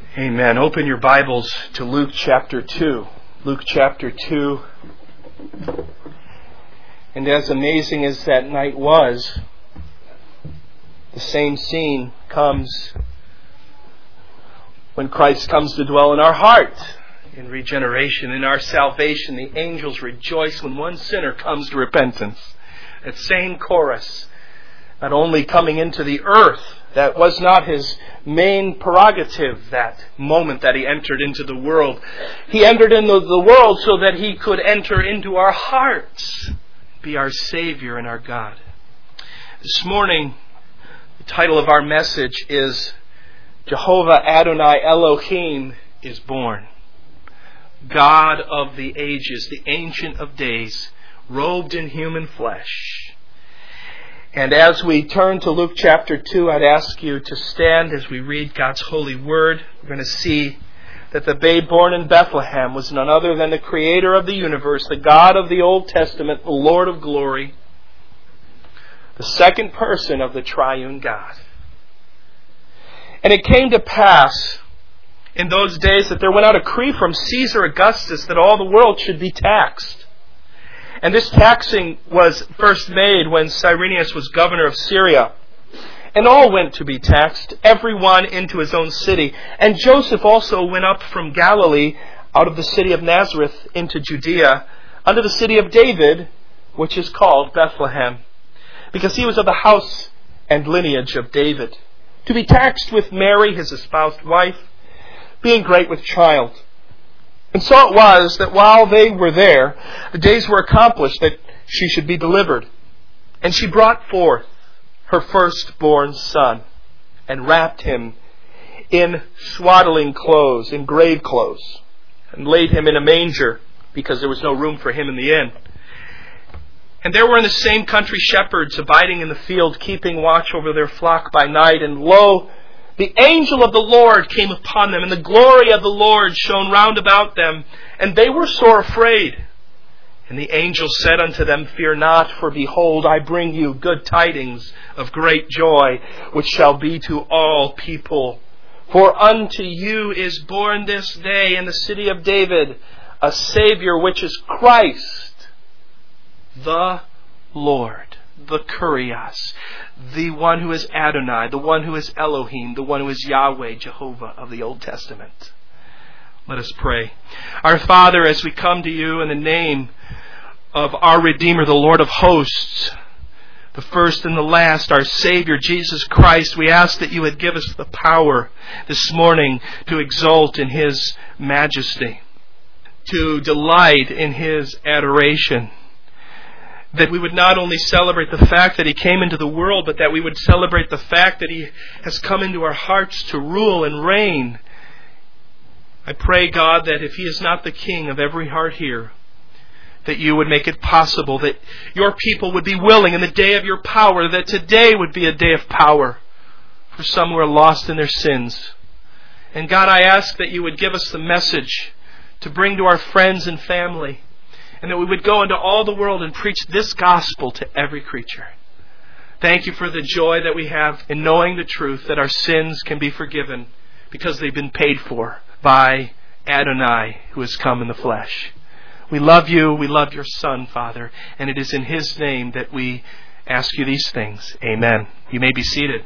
Amen. Open your Bibles to Luke chapter 2. Luke chapter 2. And as amazing as that night was, the same scene comes when Christ comes to dwell in our heart. In regeneration, in our salvation, the angels rejoice when one sinner comes to repentance. That same chorus, not only coming into the earth, that was not his main prerogative, that moment that he entered into the world. He entered into the world so that he could enter into our hearts, be our Savior and our God. This morning, the title of our message is Jehovah Adonai Elohim is born. God of the ages, the Ancient of Days, robed in human flesh. And as we turn to Luke chapter 2, I'd ask you to stand as we read God's holy word. We're going to see that the babe born in Bethlehem was none other than the Creator of the universe, the God of the Old Testament, the Lord of glory, the second person of the triune God. And it came to pass in those days that there went out a decree from Caesar Augustus that all the world should be taxed. And this taxing was first made when Cyrenius was governor of Syria. And all went to be taxed, every one into his own city. And Joseph also went up from Galilee, out of the city of Nazareth, into Judea, unto the city of David, which is called Bethlehem, because he was of the house and lineage of David, to be taxed with Mary, his espoused wife, being great with child. And so it was that while they were there, the days were accomplished that she should be delivered. And she brought forth her firstborn son, and wrapped him in swaddling clothes, in grave clothes, and laid him in a manger, because there was no room for him in the inn. And there were in the same country shepherds abiding in the field, keeping watch over their flock by night. And lo, the angel of the Lord came upon them, and the glory of the Lord shone round about them, and they were sore afraid. And the angel said unto them, Fear not, for behold, I bring you good tidings of great joy, which shall be to all people. For unto you is born this day in the city of David a Savior, which is Christ, the Lord, the Kurios, the one who is Adonai, the one who is Elohim, the one who is Yahweh, Jehovah of the Old Testament. Let us pray. Our Father, as we come to you in the name of our Redeemer, the Lord of hosts, the first and the last, our Savior, Jesus Christ, we ask that you would give us the power this morning to exult in His majesty, to delight in His adoration, that we would not only celebrate the fact that He came into the world, but that we would celebrate the fact that He has come into our hearts to rule and reign. I pray, God, that if He is not the King of every heart here, that you would make it possible that your people would be willing in the day of your power, that today would be a day of power for some who are lost in their sins. And God, I ask that you would give us the message to bring to our friends and family, and that we would go into all the world and preach this gospel to every creature. Thank you for the joy that we have in knowing the truth that our sins can be forgiven because they've been paid for by Adonai, who has come in the flesh. We love you. We love your Son, Father, and it is in His name that we ask you these things. Amen. You may be seated.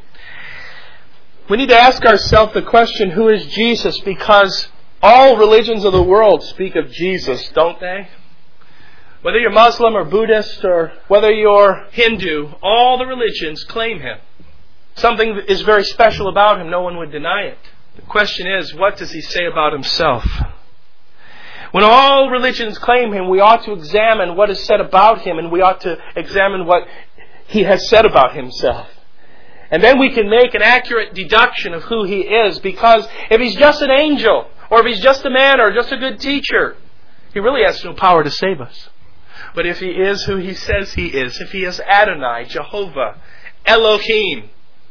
We need to ask ourselves the question, who is Jesus? Because all religions of the world speak of Jesus, don't they? Whether you're Muslim or Buddhist or whether you're Hindu, all the religions claim Him. Something is very special about Him. No one would deny it. The question is, what does He say about Himself? When all religions claim Him, we ought to examine what is said about Him, and we ought to examine what He has said about Himself. And then we can make an accurate deduction of who He is, because if He's just an angel, or if He's just a man, or just a good teacher, He really has no power to save us. But if He is who He says He is, if He is Adonai, Jehovah, Elohim,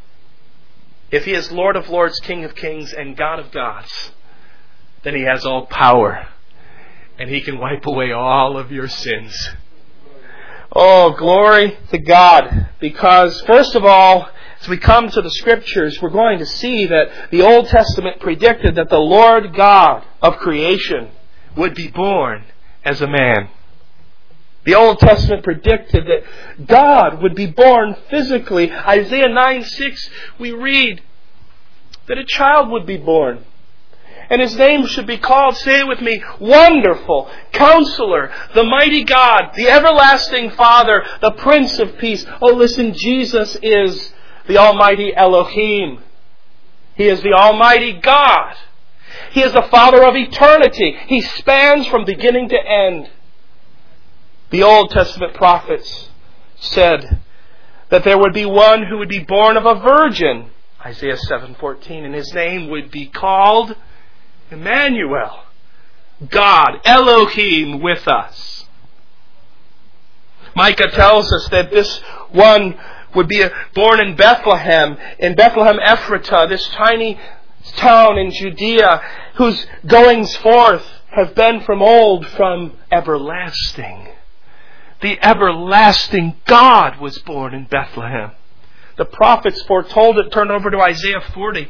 if He is Lord of lords, King of kings, and God of gods, then He has all power. And He can wipe away all of your sins. Oh, glory to God. Because, first of all, As we come to the Scriptures, we're going to see that the Old Testament predicted that the Lord God of creation would be born as a man. The Old Testament predicted that God would be born physically. Isaiah 9:6, we read that a child would be born. And His name should be called, say it with me, Wonderful, Counselor, the Mighty God, the Everlasting Father, the Prince of Peace. Oh, listen, Jesus is the Almighty Elohim. He is the Almighty God. He is the Father of eternity. He spans from beginning to end. The Old Testament prophets said that there would be one who would be born of a virgin, Isaiah 7:14, and His name would be called Emmanuel, God, Elohim with us. Micah tells us that this one would be born in Bethlehem Ephratah, this tiny town in Judea, whose goings forth have been from old, from everlasting. The everlasting God was born in Bethlehem. The prophets foretold it. Turn over to Isaiah 40.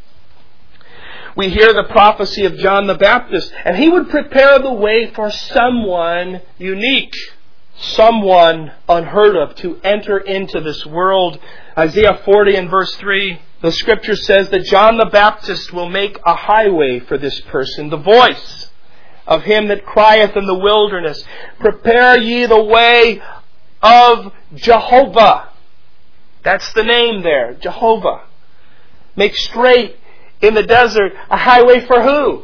We hear the prophecy of John the Baptist, and he would prepare the way for someone unique, someone unheard of to enter into this world. Isaiah 40 and verse 3, the Scripture says that John the Baptist will make a highway for this person, the voice of him that crieth in the wilderness, prepare ye the way of Jehovah. That's the name there, Jehovah. Make straight in the desert a highway for who?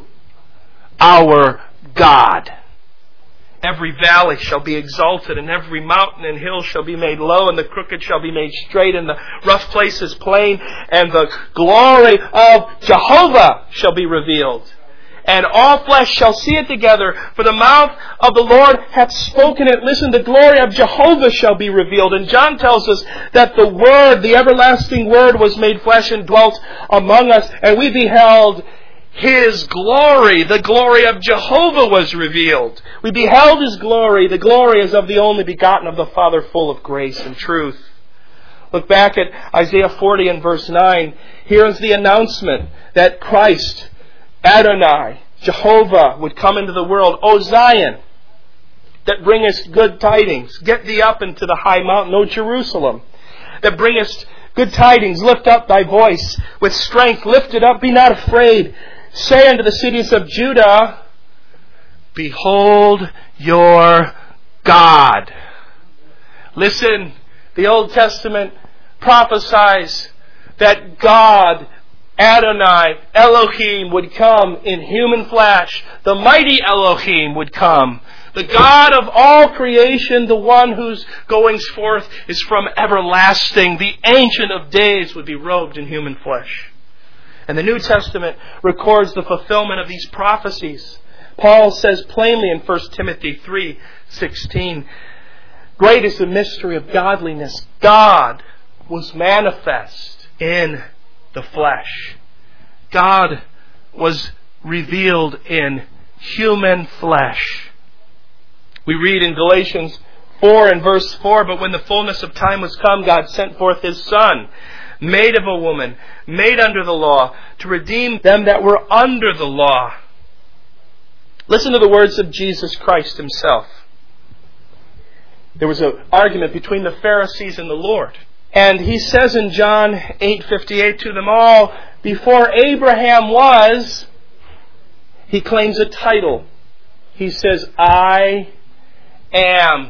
Our God. Every valley shall be exalted, and every mountain and hill shall be made low, and the crooked shall be made straight, and the rough places plain, and the glory of Jehovah shall be revealed. And all flesh shall see it together, for the mouth of the Lord hath spoken it. Listen, the glory of Jehovah shall be revealed. And John tells us that the Word, the everlasting Word, was made flesh and dwelt among us, and we beheld His glory. The glory of Jehovah was revealed. We beheld His glory. The glory is of the only begotten of the Father, full of grace and truth. Look back at Isaiah 40 and verse 9. Here is the announcement that Christ, Adonai, Jehovah, would come into the world. O Zion, that bringest good tidings, get thee up into the high mountain, O Jerusalem, that bringest good tidings, lift up thy voice with strength, lift it up, be not afraid. Say unto the cities of Judah, behold your God. Listen, the Old Testament prophesies that God, Adonai, Elohim, would come in human flesh. The mighty Elohim would come. The God of all creation, the one whose goings forth is from everlasting. The Ancient of Days would be robed in human flesh. And the New Testament records the fulfillment of these prophecies. Paul says plainly in 1 Timothy 3:16, great is the mystery of godliness. God was manifest in the flesh. God was revealed in human flesh. We read in Galatians 4 and verse 4, but when the fullness of time was come, God sent forth His Son, made of a woman, made under the law, to redeem them that were under the law. Listen to the words of Jesus Christ Himself. There was an argument between the Pharisees and the Lord. And He says in John 8:58 to them all, before Abraham was, He claims a title. He says, I am.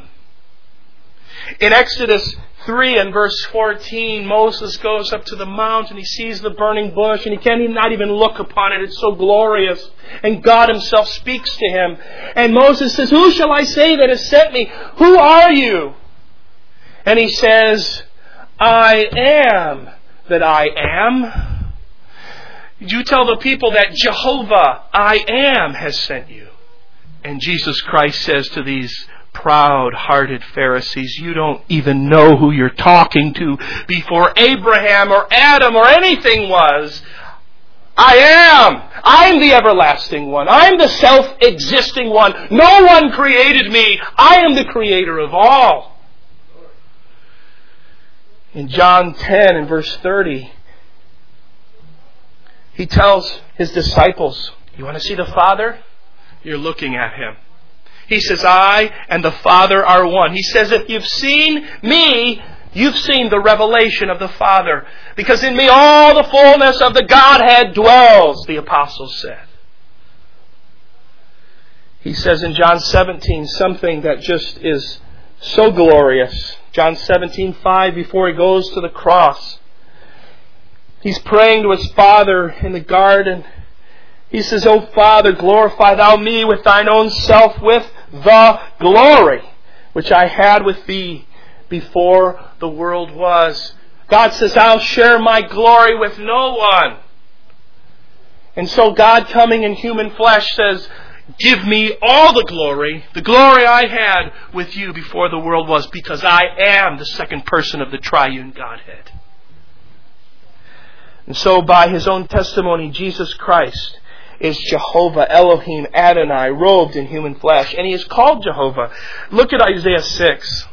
In Exodus 3 and verse 14, Moses goes up to the mount and he sees the burning bush and he can't not even look upon it. It's so glorious. And God Himself speaks to him. And Moses says, who shall I say that has sent me? Who are you? And he says, I am that I am. You tell the people that Jehovah, I am, has sent you. And Jesus Christ says to these proud-hearted Pharisees, you don't even know who you're talking to. Before Abraham or Adam or anything was, I am. I'm the everlasting one. I'm the self-existing one. No one created me. I am the creator of all. In John 10 and verse 30, He tells His disciples, you want to see the Father? You're looking at Him. He says, I and the Father are one. He says, if you've seen me, you've seen the revelation of the Father. Because in me all the fullness of the Godhead dwells, the apostles said. He says in John 17 something that just is so glorious. John 17:5, before He goes to the cross, He's praying to His Father in the garden. He says, O Father, glorify Thou me with Thine own self with the glory which I had with Thee before the world was. God says, I'll share my glory with no one. And so God, coming in human flesh, says, give me all the glory I had with you before the world was, because I am the second person of the triune Godhead. And so by His own testimony, Jesus Christ is Jehovah, Elohim, Adonai, robed in human flesh. And He is called Jehovah. Look at Isaiah 6.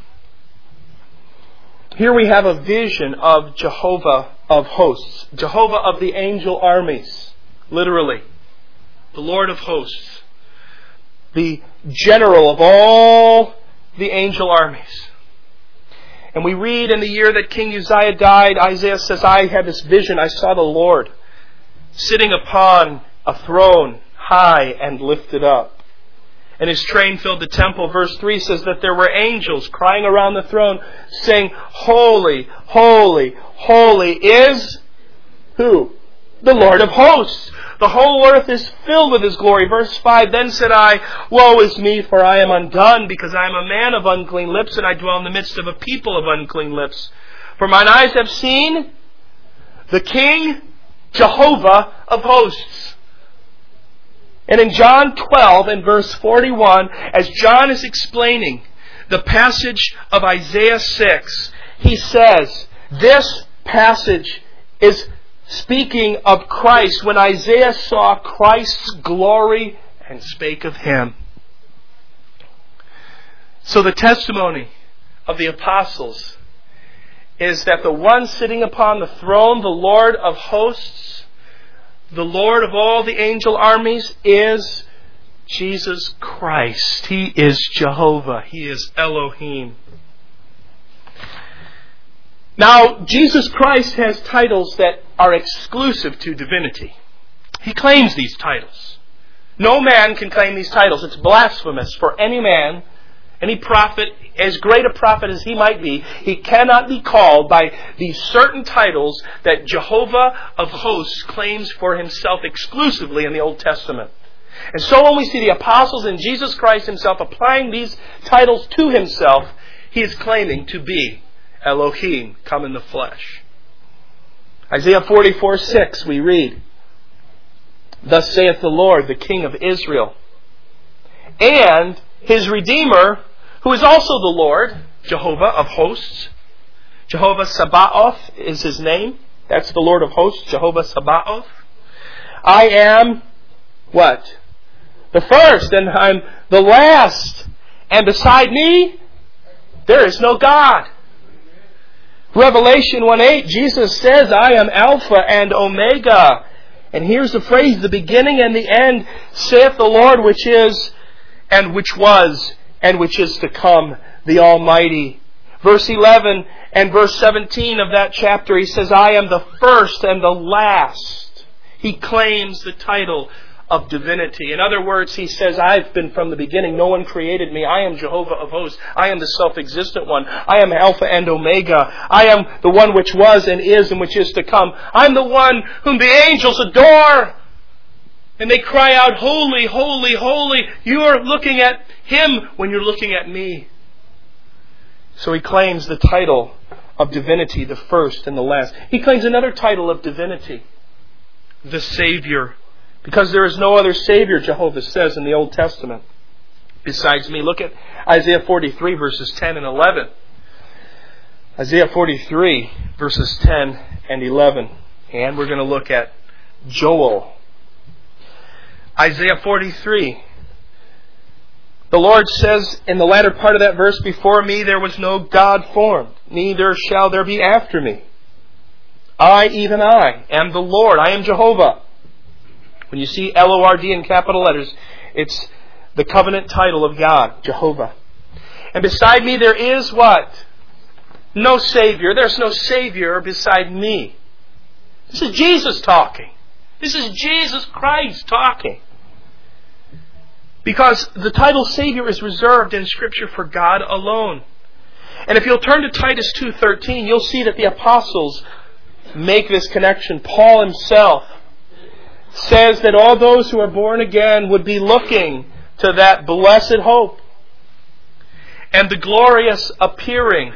Here we have a vision of Jehovah of hosts. Jehovah of the angel armies. Literally. The Lord of hosts. The general of all the angel armies. And we read in the year that King Uzziah died, Isaiah says, I had this vision. I saw the Lord sitting upon a throne, high and lifted up. And His train filled the temple. Verse 3 says that there were angels crying around the throne, saying, Holy, holy, holy is who? The Lord of hosts. The whole earth is filled with His glory. Verse 5, then said I, woe is me, for I am undone, because I am a man of unclean lips, and I dwell in the midst of a people of unclean lips. For mine eyes have seen the King, Jehovah of hosts. And in John 12 and verse 41, as John is explaining the passage of Isaiah 6, he says, this passage is speaking of Christ, when Isaiah saw Christ's glory and spake of Him. So the testimony of the apostles is that the one sitting upon the throne, the Lord of hosts, the Lord of all the angel armies, is Jesus Christ. He is Jehovah. He is Elohim. Now, Jesus Christ has titles that are exclusive to divinity. He claims these titles. No man can claim these titles. It's blasphemous for any man, any prophet, as great a prophet as he might be. He cannot be called by these certain titles that Jehovah of hosts claims for Himself exclusively in the Old Testament. And so when we see the apostles and Jesus Christ Himself applying these titles to Himself, He is claiming to be Elohim, come in the flesh. Isaiah 44:6 we read, thus saith the Lord, the King of Israel, and His Redeemer, who is also the Lord, Jehovah of hosts. Jehovah Sabaoth is His name. That's the Lord of hosts, Jehovah Sabaoth. I am, what? The first, and I'm the last. And beside me, there is no God. Revelation 1:8, Jesus says, I am Alpha and Omega. And here's the phrase, the beginning and the end, saith the Lord, which is, and which was, and which is to come, the Almighty. Verse 11 and verse 17 of that chapter, He says, I am the first and the last. He claims the title of divinity. In other words, He says, I've been from the beginning. No one created me. I am Jehovah of hosts. I am the self-existent one. I am Alpha and Omega. I am the one which was and which is to come. I'm the one whom the angels adore. And they cry out, holy, holy, holy. You are looking at Him when you're looking at me. So He claims the title of divinity, the first and the last. He claims another title of divinity, the Savior. Because there is no other Savior, Jehovah says in the Old Testament, besides me. Look at Isaiah 43 verses 10 and 11. Isaiah 43 verses 10 and 11. And we're going to look at Joel. Isaiah 43 The Lord says in the latter part of that verse, before me there was no God formed, neither shall there be after me. I, even I, am the Lord. I am Jehovah. When you see Lord in capital letters, it's the covenant title of God, Jehovah. And beside me there is what? No Savior. There's no Savior beside me. This is Jesus talking. This is Jesus Christ talking. Because the title Savior is reserved in Scripture for God alone. And if you'll turn to Titus 2:13, you'll see that the apostles make this connection. Paul himself says that all those who are born again would be looking to that blessed hope and the glorious appearing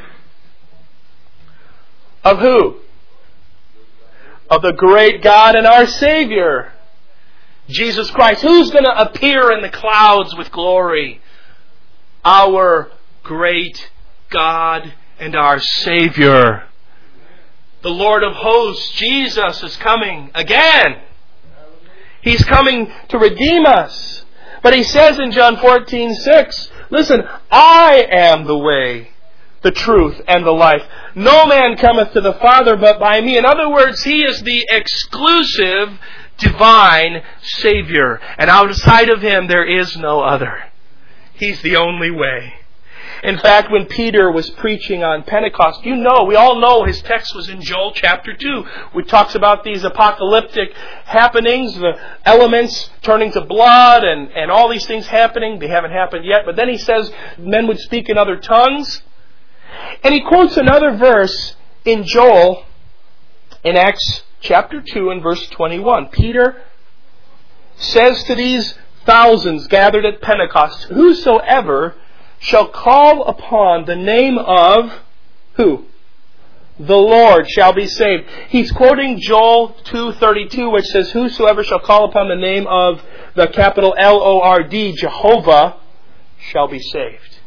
of who? Of the great God and our Savior, Jesus Christ. Who's going to appear in the clouds with glory? Our great God and our Savior. The Lord of hosts, Jesus, is coming again. He's coming to redeem us. But He says in John 14:6, listen, I am the way, the truth, and the life. No man cometh to the Father but by me. In other words, He is the exclusive divine Savior. And outside of Him there is no other. He's the only way. In fact, when Peter was preaching on Pentecost, we all know his text was in Joel chapter 2, which talks about these apocalyptic happenings, the elements turning to blood and all these things happening. They haven't happened yet. But then he says men would speak in other tongues. And he quotes another verse in Joel in Acts chapter 2 and verse 21. Peter says to these thousands gathered at Pentecost, whosoever shall call upon the name of who? The Lord shall be saved. He's quoting Joel 2:32, which says, whosoever shall call upon the name of the capital Lord, Jehovah, shall be saved.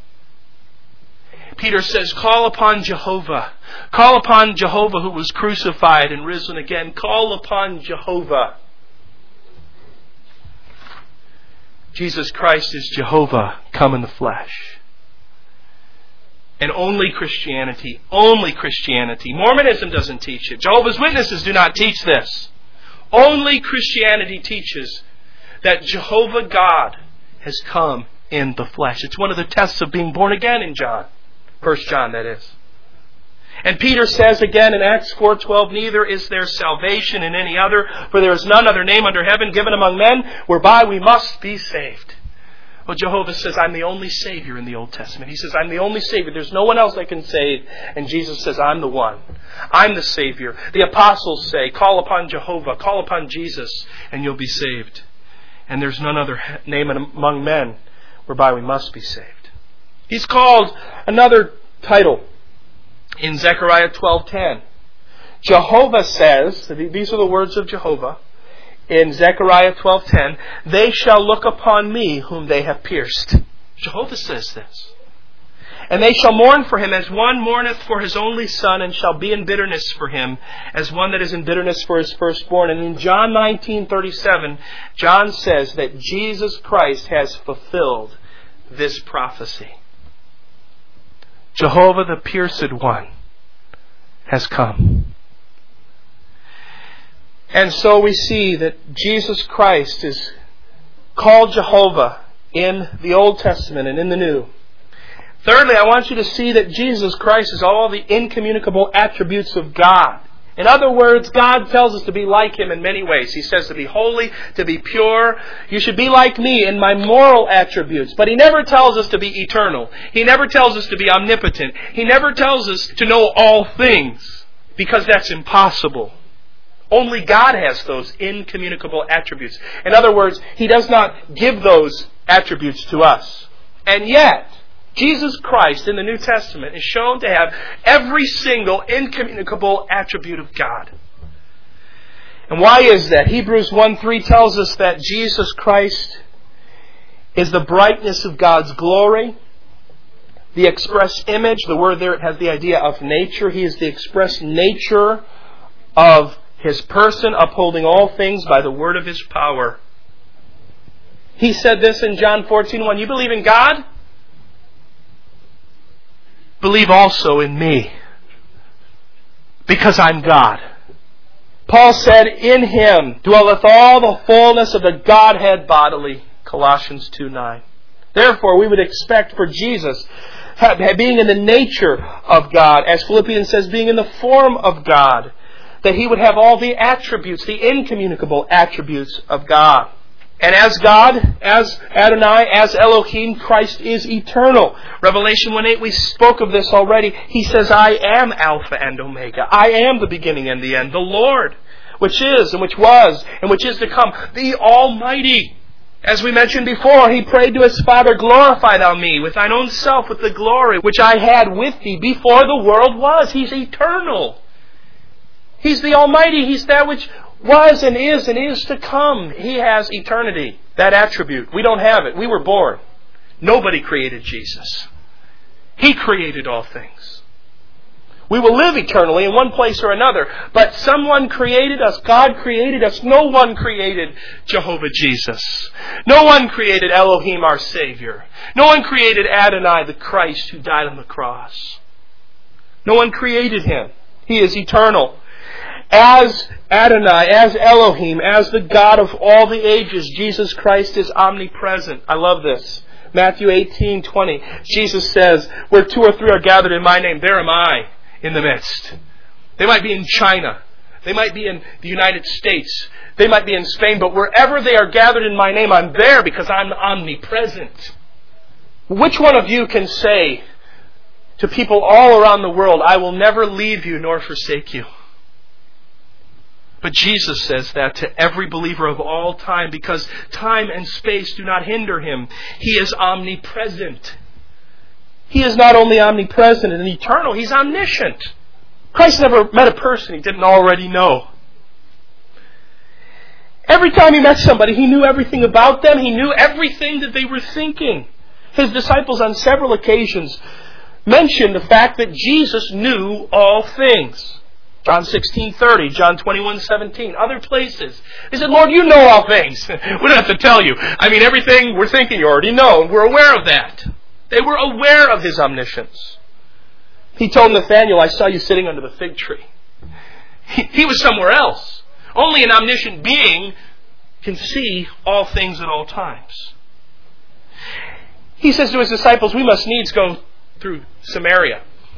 Peter says, call upon Jehovah. Call upon Jehovah who was crucified and risen again. Call upon Jehovah. Jesus Christ is Jehovah come in the flesh. And only Christianity. Mormonism doesn't teach it. Jehovah's Witnesses do not teach this. Only Christianity teaches that Jehovah God has come in the flesh. It's one of the tests of being born again in John. 1 John, that is. And Peter says again in Acts 4:12, neither is there salvation in any other, for there is none other name under heaven given among men whereby we must be saved. Well, Jehovah says, I'm the only Savior in the Old Testament. He says, I'm the only Savior. There's no one else that can save. And Jesus says, I'm the one. I'm the Savior. The apostles say, call upon Jehovah, call upon Jesus, and you'll be saved. And there's none other name among men whereby we must be saved. He's called another title in Zechariah 12:10. Jehovah says, these are the words of Jehovah, in Zechariah 12:10, they shall look upon me whom they have pierced. Jehovah says this. And they shall mourn for him as one mourneth for his only son, and shall be in bitterness for him as one that is in bitterness for his firstborn. And in John 19:37, John says that Jesus Christ has fulfilled this prophecy. Jehovah the pierced one has come. And so we see that Jesus Christ is called Jehovah in the Old Testament and in the New. Thirdly, I want you to see that Jesus Christ is all the incommunicable attributes of God. In other words, God tells us to be like Him in many ways. He says to be holy, to be pure. You should be like me in my moral attributes. But He never tells us to be eternal. He never tells us to be omnipotent. He never tells us to know all things, because that's impossible. Only God has those incommunicable attributes. In other words, He does not give those attributes to us. And yet, Jesus Christ in the New Testament is shown to have every single incommunicable attribute of God. And why is that? Hebrews 1:3 tells us that Jesus Christ is the brightness of God's glory, the express image. The word there has the idea of nature. He is the express nature of His person, upholding all things by the word of His power. He said this in John 14:1. You believe in God? Believe also in me. Because I'm God. Paul said, in Him dwelleth all the fullness of the Godhead bodily. Colossians 2:9. Therefore, we would expect for Jesus, being in the nature of God, as Philippians says, being in the form of God, that He would have all the attributes, the incommunicable attributes of God. And as God, as Adonai, as Elohim, Christ is eternal. Revelation 1:8, we spoke of this already. He says, I am Alpha and Omega. I am the beginning and the end. The Lord, which is and which was and which is to come. The Almighty. As we mentioned before, He prayed to His Father, glorify Thou me with Thine own self, with the glory which I had with Thee before the world was. He's eternal. He's the Almighty. He's that which was and is to come. He has eternity, that attribute. We don't have it. We were born. Nobody created Jesus. He created all things. We will live eternally in one place or another, but someone created us. God created us. No one created Jehovah Jesus. No one created Elohim, our Savior. No one created Adonai, the Christ who died on the cross. No one created Him. He is eternal. As Adonai, as Elohim, as the God of all the ages, Jesus Christ is omnipresent. I love this. Matthew 18:20. Jesus says, where 2 or 3 are gathered in my name, there am I in the midst. They might be in China. They might be in the United States. They might be in Spain. But wherever they are gathered in my name, I'm there because I'm omnipresent. Which one of you can say to people all around the world, I will never leave you nor forsake you? But Jesus says that to every believer of all time because time and space do not hinder Him. He is omnipresent. He is not only omnipresent and eternal, He's omniscient. Christ never met a person He didn't already know. Every time He met somebody, He knew everything about them. He knew everything that they were thinking. His disciples on several occasions mentioned the fact that Jesus knew all things. John 16:30, John 21:17, other places. He said, Lord, you know all things. We don't have to tell you. I mean, everything we're thinking you already know, and we're aware of that. They were aware of His omniscience. He told Nathanael, I saw you sitting under the fig tree. He was somewhere else. Only an omniscient being can see all things at all times. He says to His disciples, we must needs go through Samaria.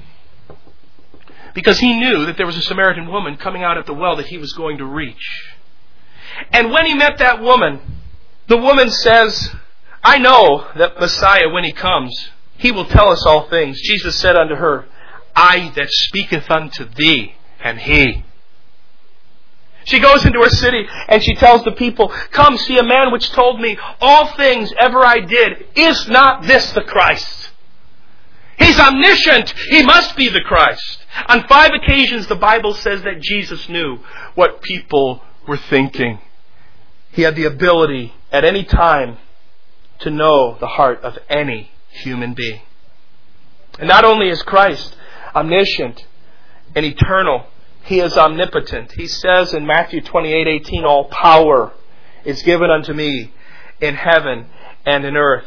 Because He knew that there was a Samaritan woman coming out at the well that He was going to reach. And when He met that woman, the woman says, I know that Messiah, when He comes, He will tell us all things. Jesus said unto her, I that speaketh unto thee am He. She goes into her city and she tells the people, come see a man which told me all things ever I did. Is not this the Christ? He's omniscient. He must be the Christ. On 5 occasions, the Bible says that Jesus knew what people were thinking. He had the ability at any time to know the heart of any human being. And not only is Christ omniscient and eternal, He is omnipotent. He says in Matthew 28:18, all power is given unto me in heaven and in earth.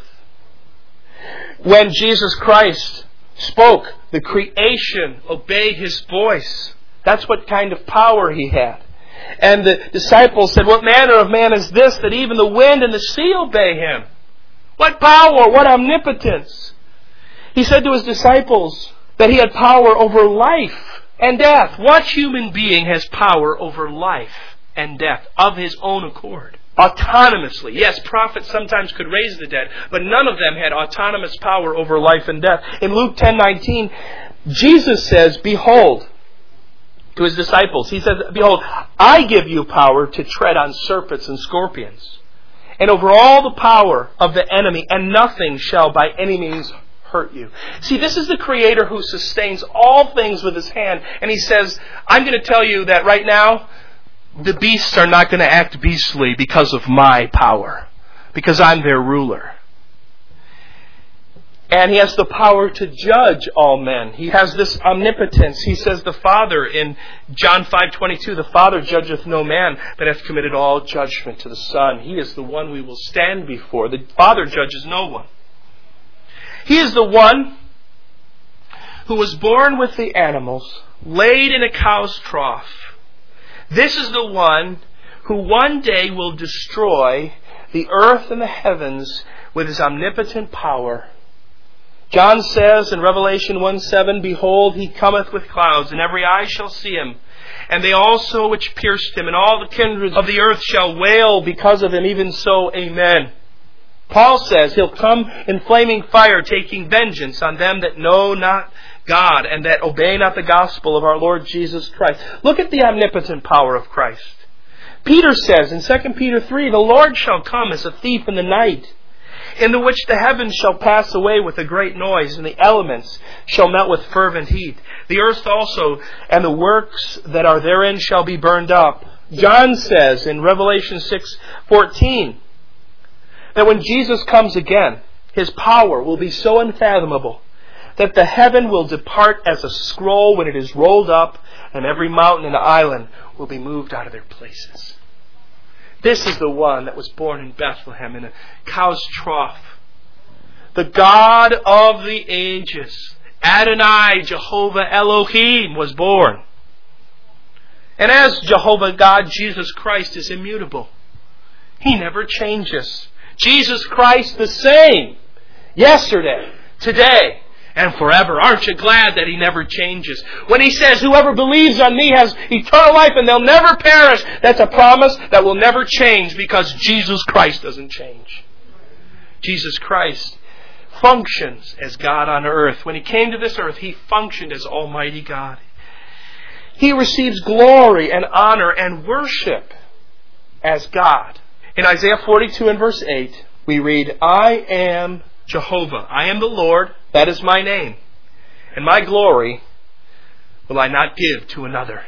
When Jesus Christ spoke, the creation obeyed His voice. That's what kind of power He had. And the disciples said, what manner of man is this that even the wind and the sea obey Him? What power, what omnipotence. He said to His disciples that He had power over life and death. What human being has power over life and death of his own accord? Autonomously. Yes, prophets sometimes could raise the dead, but none of them had autonomous power over life and death. In Luke 10:19, Jesus says, behold, to His disciples, He says, behold, I give you power to tread on serpents and scorpions, and over all the power of the enemy, and nothing shall by any means hurt you. See, this is the Creator who sustains all things with His hand, and He says, I'm going to tell you that right now, the beasts are not going to act beastly because of my power, because I'm their ruler. And He has the power to judge all men. He has this omnipotence. He says the Father in John 5:22, the Father judgeth no man, but hath committed all judgment to the Son. He is the one we will stand before. The Father judges no one. He is the one who was born with the animals, laid in a cow's trough. This is the one who one day will destroy the earth and the heavens with His omnipotent power. John says in Revelation 1:7, Behold, He cometh with clouds, and every eye shall see Him, and they also which pierced Him, and all the kindreds of the earth shall wail because of Him. Even so, Amen. Paul says He'll come in flaming fire, taking vengeance on them that know not God, and that obey not the gospel of our Lord Jesus Christ. Look at the omnipotent power of Christ. Peter says in 2 Peter 3, The Lord shall come as a thief in the night, in the which the heavens shall pass away with a great noise, and the elements shall melt with fervent heat. The earth also and the works that are therein shall be burned up. John says in Revelation 6:14 that when Jesus comes again, His power will be so unfathomable that the heaven will depart as a scroll when it is rolled up, and every mountain and island will be moved out of their places. This is the one that was born in Bethlehem in a cow's trough. The God of the ages, Adonai, Jehovah Elohim, was born. And as Jehovah God, Jesus Christ is immutable. He never changes. Jesus Christ the same, yesterday, today, and forever. Aren't you glad that He never changes? When He says, whoever believes on Me has eternal life and they'll never perish, that's a promise that will never change because Jesus Christ doesn't change. Jesus Christ functions as God on earth. When He came to this earth, He functioned as Almighty God. He receives glory and honor and worship as God. In Isaiah 42 and verse 8, we read, I am Jehovah. I am the Lord. That is my name. And my glory will I not give to another.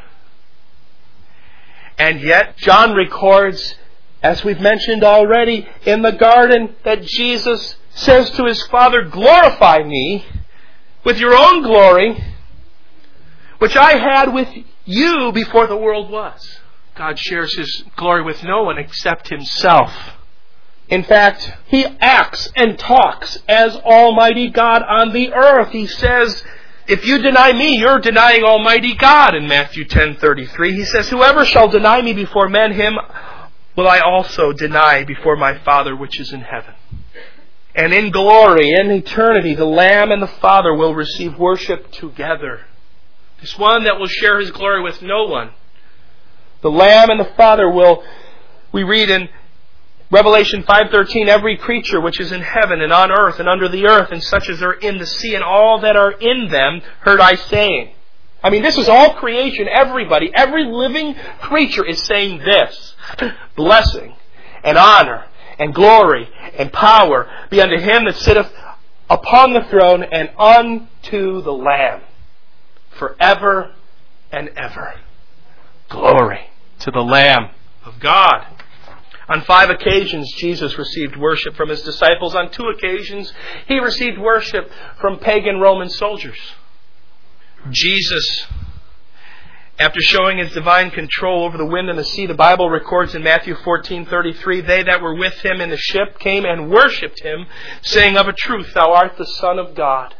And yet, John records, as we've mentioned already, in the garden that Jesus says to His Father, glorify Me with your own glory, which I had with you before the world was. God shares His glory with no one except Himself. In fact, He acts and talks as Almighty God on the earth. He says, if you deny Me, you're denying Almighty God. In Matthew 10:33, He says, whoever shall deny Me before men, him will I also deny before My Father which is in heaven. And in glory, in eternity, the Lamb and the Father will receive worship together. This one that will share His glory with no one. The Lamb and the Father will, we read in Revelation 5:13, every creature which is in heaven and on earth and under the earth and such as are in the sea and all that are in them heard I saying. I mean, this is all creation. Everybody, every living creature is saying this. Blessing and honor and glory and power be unto Him that sitteth upon the throne and unto the Lamb forever and ever. Glory to the Lamb of God. On 5 occasions, Jesus received worship from His disciples. On 2 occasions, He received worship from pagan Roman soldiers. Jesus, after showing His divine control over the wind and the sea, the Bible records in Matthew 14:33, they that were with Him in the ship came and worshipped Him, saying, of a truth, Thou art the Son of God.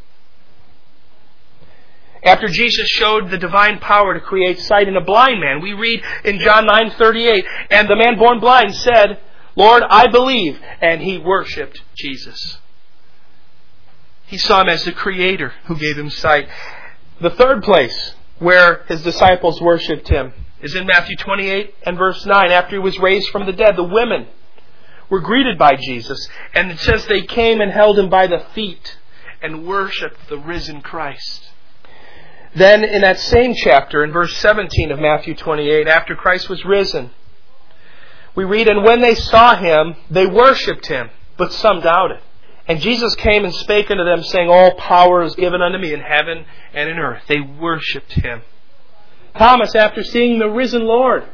After Jesus showed the divine power to create sight in a blind man, we read in John 9:38, and the man born blind said, Lord, I believe, and he worshipped Jesus. He saw Him as the Creator who gave him sight. The third place where His disciples worshipped Him is in Matthew 28 and verse 9. After He was raised from the dead, the women were greeted by Jesus, and it says they came and held Him by the feet and worshipped the risen Christ. Then in that same chapter, in verse 17 of Matthew 28, after Christ was risen, we read, and when they saw Him, they worshipped Him, but some doubted. And Jesus came and spake unto them, saying, all power is given unto Me in heaven and in earth. They worshipped Him. Thomas, after seeing the risen Lord,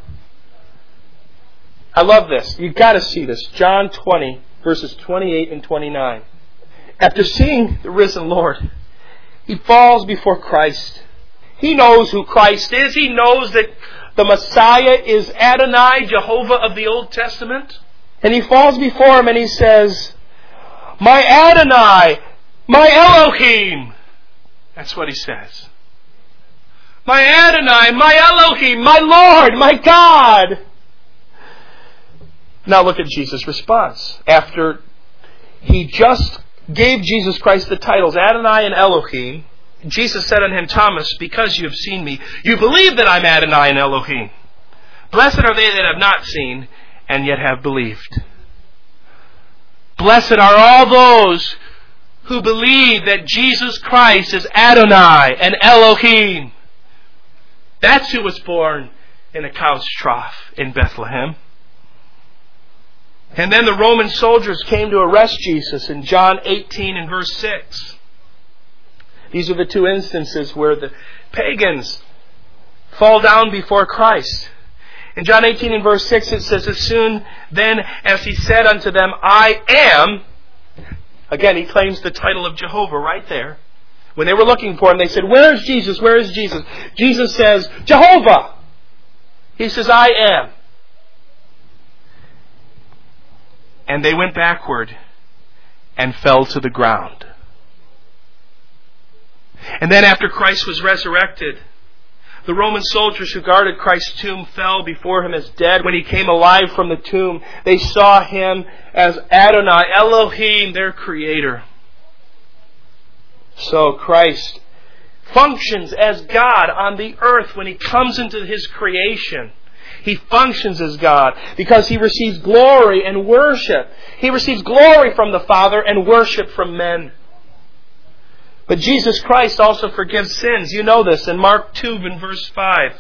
I love this. You've got to see this. John 20, verses 28 and 29. After seeing the risen Lord, he falls before Christ. He knows who Christ is. He knows that the Messiah is Adonai, Jehovah of the Old Testament. And he falls before him and he says, "My Adonai, my Elohim." That's what he says. "My Adonai, my Elohim, my Lord, my God." Now look at Jesus' response. After he just gave Jesus Christ the titles Adonai and Elohim, Jesus said unto him, "Thomas, because you have seen me, you believe that I'm Adonai and Elohim. Blessed are they that have not seen and yet have believed." Blessed are all those who believe that Jesus Christ is Adonai and Elohim. That's who was born in a cow's trough in Bethlehem. And then the Roman soldiers came to arrest Jesus in John 18 and verse 6. These are the two instances where the pagans fall down before Christ. In John 18 and verse 6 it says, "As soon then as he said unto them, I am," again he claims the title of Jehovah right there. When they were looking for him, they said, "Where is Jesus? Where is Jesus?" Jesus says, "Jehovah." He says, "I am." And they went backward and fell to the ground. And then after Christ was resurrected, the Roman soldiers who guarded Christ's tomb fell before him as dead. When he came alive from the tomb, they saw him as Adonai, Elohim, their creator. So Christ functions as God on the earth when he comes into his creation. He functions as God because he receives glory and worship. He receives glory from the Father and worship from men. But Jesus Christ also forgives sins. You know this in Mark 2 and verse 5.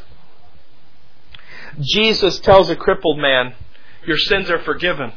Jesus tells a crippled man, "Your sins are forgiven."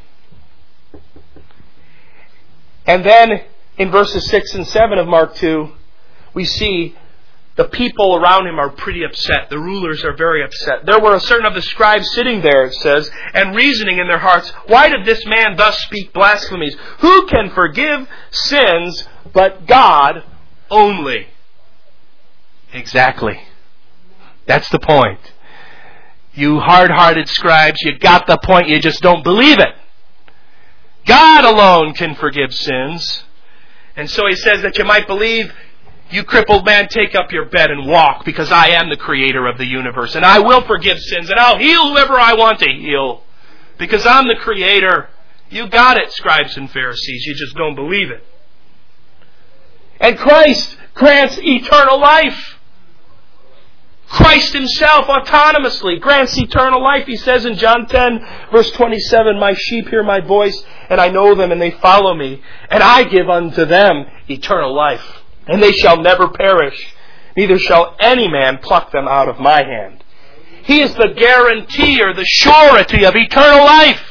And then in verses 6 and 7 of Mark 2, we see the people around him are pretty upset. The rulers are very upset. There were a certain of the scribes sitting there, it says, and reasoning in their hearts, "Why did this man thus speak blasphemies? Who can forgive sins but God only?" Exactly. That's the point. You hard-hearted scribes, you got the point, you just don't believe it. God alone can forgive sins. And so he says that you might believe, "You crippled man, take up your bed and walk, because I am the creator of the universe, and I will forgive sins, and I'll heal whoever I want to heal, because I'm the creator." You got it, scribes and Pharisees, you just don't believe it. And Christ grants eternal life. Christ himself autonomously grants eternal life. He says in John 10, verse 27, "My sheep hear my voice, and I know them, and they follow me. And I give unto them eternal life. And they shall never perish, neither shall any man pluck them out of my hand." He is the guarantee or the surety of eternal life.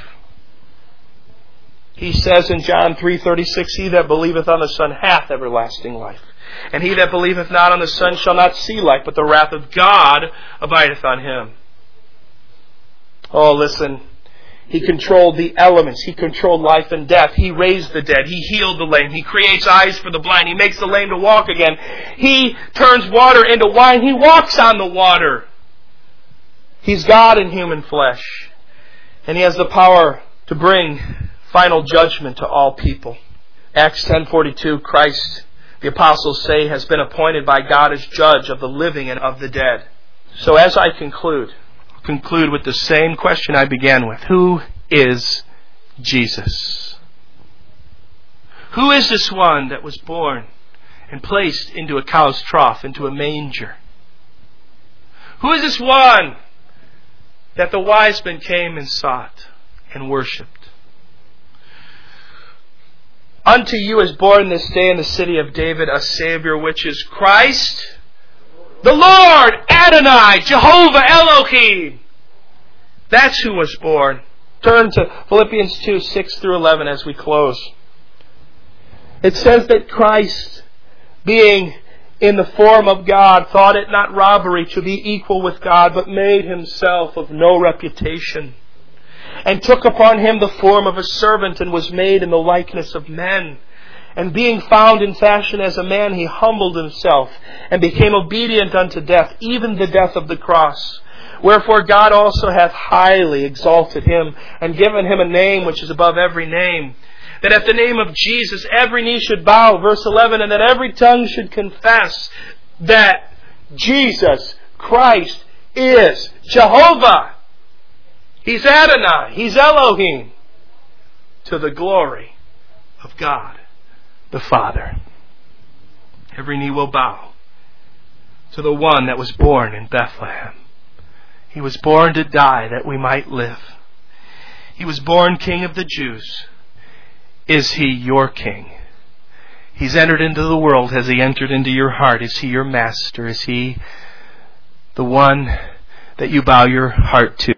He says in John 3:36, "He that believeth on the Son hath everlasting life. And he that believeth not on the Son shall not see life, but the wrath of God abideth on him." Oh, listen. He controlled the elements. He controlled life and death. He raised the dead. He healed the lame. He creates eyes for the blind. He makes the lame to walk again. He turns water into wine. He walks on the water. He's God in human flesh. And he has the power to bring final judgment to all people. Acts 10:42, Christ, the apostles say, has been appointed by God as judge of the living and of the dead. So as I conclude with the same question I began with. Who is Jesus? Who is this one that was born and placed into a cow's trough, into a manger? Who is this one that the wise men came and sought and worshipped? "Unto you is born this day in the city of David a Savior, which is Christ, the Lord, Adonai, Jehovah, Elohim." That's who was born. Turn to Philippians 2, 6 through 11 as we close. It says that Christ, being in the form of God, thought it not robbery to be equal with God, but made himself of no reputation, and took upon him the form of a servant, and was made in the likeness of men. And being found in fashion as a man, He humbled Himself and became obedient unto death, even the death of the cross. Wherefore God also hath highly exalted Him and given Him a name which is above every name, that at the name of Jesus every knee should bow, verse 11, and that every tongue should confess that Jesus Christ is Jehovah. He's Adonai. He's Elohim. To the glory of God the Father. Every knee will bow to the one that was born in Bethlehem. He was born to die that we might live. He was born King of the Jews. Is He your King? He's entered into the world. Has He entered into your heart? Is He your Master? Is He the one that you bow your heart to?